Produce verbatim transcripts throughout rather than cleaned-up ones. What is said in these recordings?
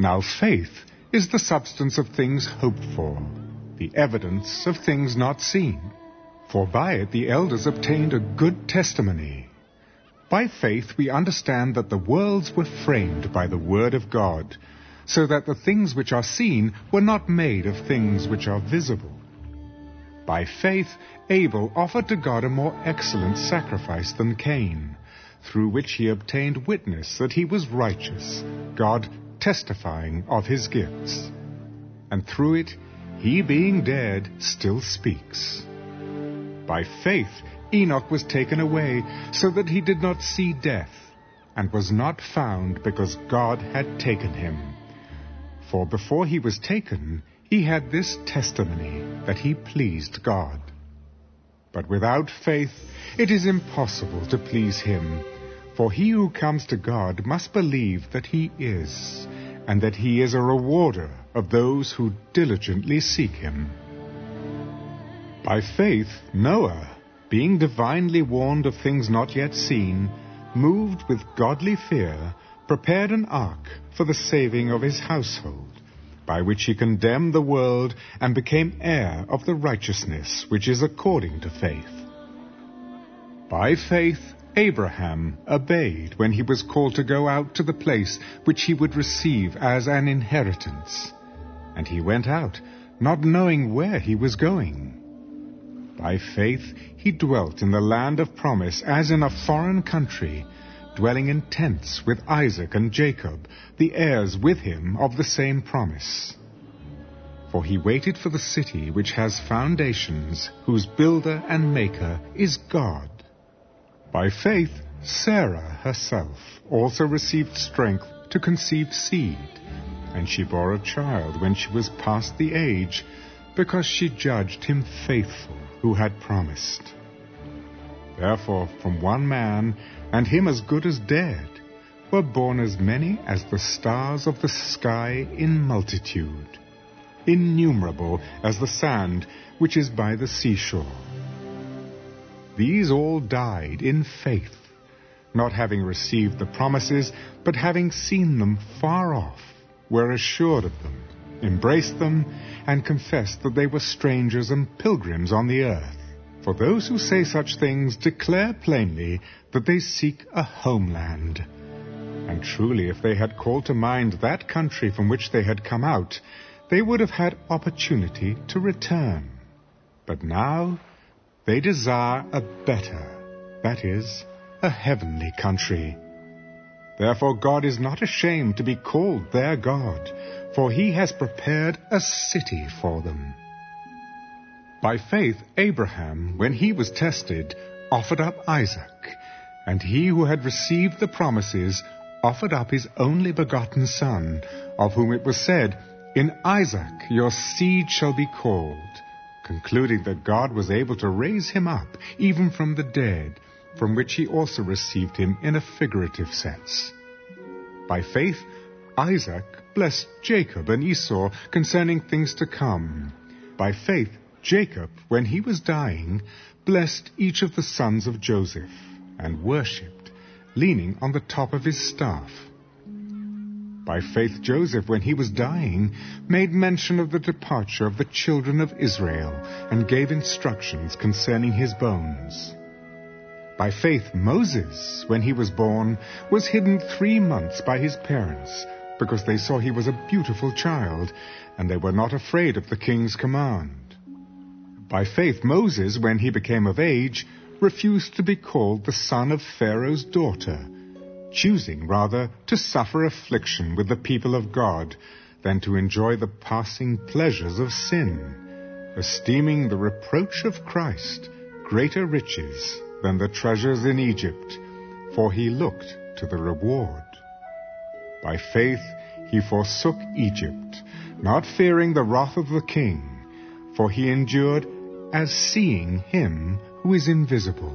Now faith is the substance of things hoped for, the evidence of things not seen. For by it the elders obtained a good testimony. By faith we understand that the worlds were framed by the word of God, so that the things which are seen were not made of things which are visible. By faith Abel offered to God a more excellent sacrifice than Cain, through which he obtained witness that he was righteous, God testifying of his gifts. And through it, he being dead still speaks. By faith Enoch was taken away, so that he did not see death, and was not found because God had taken him. For before he was taken, he had this testimony, that he pleased God. But without faith it is impossible to please him. For he who comes to God must believe that he is, and that he is a rewarder of those who diligently seek him. By faith Noah, being divinely warned of things not yet seen, moved with godly fear, prepared an ark for the saving of his household, by which he condemned the world and became heir of the righteousness which is according to faith. By faith Abraham obeyed when he was called to go out to the place which he would receive as an inheritance. And he went out, not knowing where he was going. By faith he dwelt in the land of promise as in a foreign country, dwelling in tents with Isaac and Jacob, the heirs with him of the same promise. For he waited for the city which has foundations, whose builder and maker is God. By faith Sarah herself also received strength to conceive seed, and she bore a child when she was past the age, because she judged him faithful who had promised. Therefore from one man, and him as good as dead, were born as many as the stars of the sky in multitude, innumerable as the sand which is by the seashore. These all died in faith, not having received the promises, but having seen them far off, were assured of them, embraced them, and confessed that they were strangers and pilgrims on the earth. For those who say such things declare plainly that they seek a homeland. And truly, if they had called to mind that country from which they had come out, they would have had opportunity to return. But now they desire a better, that is, a heavenly country. Therefore God is not ashamed to be called their God, for he has prepared a city for them. By faith Abraham, when he was tested, offered up Isaac, and he who had received the promises offered up his only begotten son, of whom it was said, "In Isaac your seed shall be called," concluding that God was able to raise him up, even from the dead, from which he also received him in a figurative sense. By faith Isaac blessed Jacob and Esau concerning things to come. By faith Jacob, when he was dying, blessed each of the sons of Joseph, and worshipped, leaning on the top of his staff. By faith Joseph, when he was dying, made mention of the departure of the children of Israel, and gave instructions concerning his bones. By faith Moses, when he was born, was hidden three months by his parents, because they saw he was a beautiful child, and they were not afraid of the king's command. By faith Moses, when he became of age, refused to be called the son of Pharaoh's daughter, choosing rather to suffer affliction with the people of God than to enjoy the passing pleasures of sin, esteeming the reproach of Christ greater riches than the treasures in Egypt, for he looked to the reward. By faith he forsook Egypt, not fearing the wrath of the king, for he endured as seeing him who is invisible.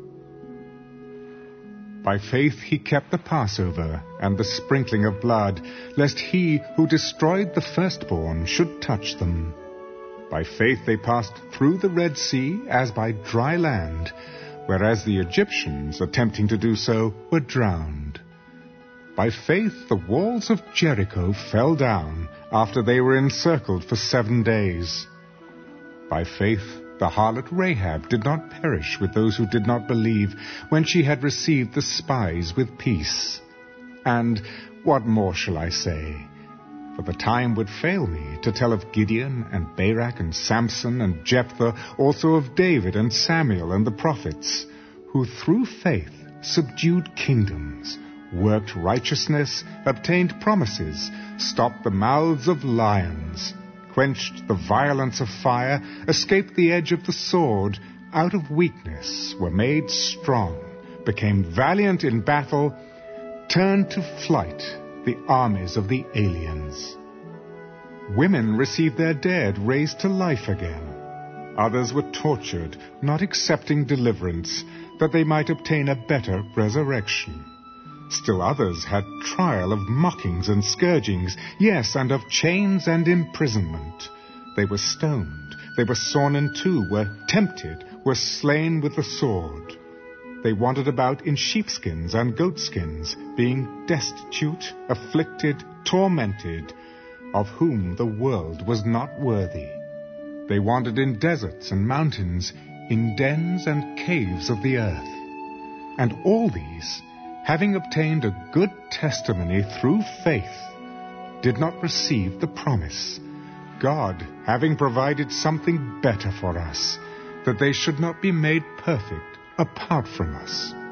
By faith he kept the Passover and the sprinkling of blood, lest he who destroyed the firstborn should touch them. By faith they passed through the Red Sea as by dry land, whereas the Egyptians, attempting to do so, were drowned. By faith the walls of Jericho fell down after they were encircled for seven days. By faith the harlot Rahab did not perish with those who did not believe when she had received the spies with peace. And what more shall I say? For the time would fail me to tell of Gideon and Barak and Samson and Jephthah, also of David and Samuel and the prophets, who through faith subdued kingdoms, worked righteousness, obtained promises, stopped the mouths of lions, quenched the violence of fire, escaped the edge of the sword, out of weakness were made strong, became valiant in battle, turned to flight the armies of the aliens. Women received their dead raised to life again. Others were tortured, not accepting deliverance, that they might obtain a better resurrection. Still others had trial of mockings and scourgings, yes, and of chains and imprisonment. They were stoned, they were sawn in two, were tempted, were slain with the sword. They wandered about in sheepskins and goatskins, being destitute, afflicted, tormented, of whom the world was not worthy. They wandered in deserts and mountains, in dens and caves of the earth. And all these, having obtained a good testimony through faith, did not receive the promise, God having provided something better for us, that they should not be made perfect apart from us.